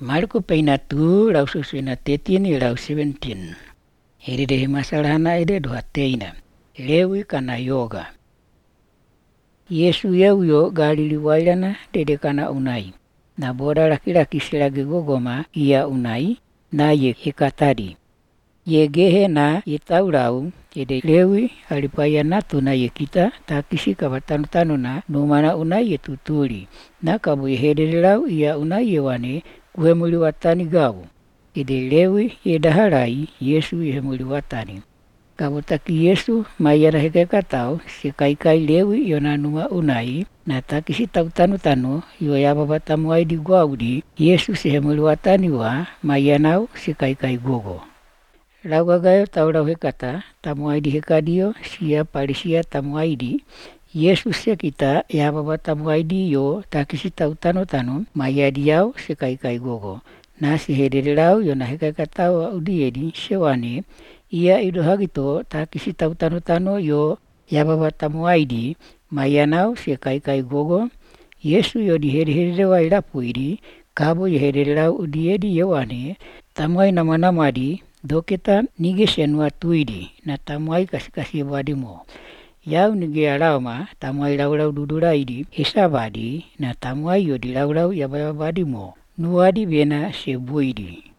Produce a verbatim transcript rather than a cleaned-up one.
Marko peina tu lau susuina tetini lau seventeen. Heri dehi masalahana ide doha teina. Lewi kana yoga. Yesu yau yo galili wailana dede kana unai. Na boda laki-laki silagi gogoma ia unai na ye hekatadi. Ye gehe na ye taulau ede Lewi alipaya natu na ye kita takisi kabatanu-tanu na numana unai ye tutuli. Na kabu ye hedele lau ia unai ye wane kuhemuli watani gau. Ede Lewi ye daharai Yesu ye hemuli watani. Kabu taki Yesu mayana hekekatau se kai-kai Lewi yona numa unai na takisi tau-tanu-tanu yo yababa tamuai di guaudi Yesu se hemuli watani wa mayanau se kai-kai gogo. Lau gagayo tau lau hekata tamuai di hekadio sia parisia tamuai di Yesus se kita yababa tamuai di yo takisi tau-tanu-tanu mayadiau se kai-kai gogo. Na si hedere lau yo na hekekatau audiedi sewane ia ido hagito takisi tau-tanu-tanu yo yababa tamuai di mayanau se kai-kai gogo. Yesu yo di hedere wa ilapu idi kabo ye hedere lau udiedi yewane tamuai nama-nama di doketa nige senua tuidi na tamuai kasi-kasi badimo. Yau nige alauma tamuai lau-lau dudurai di hesabadi na tamuai yo di lau-lau yaba-yaba badimo. Nuadi bena sebuidi.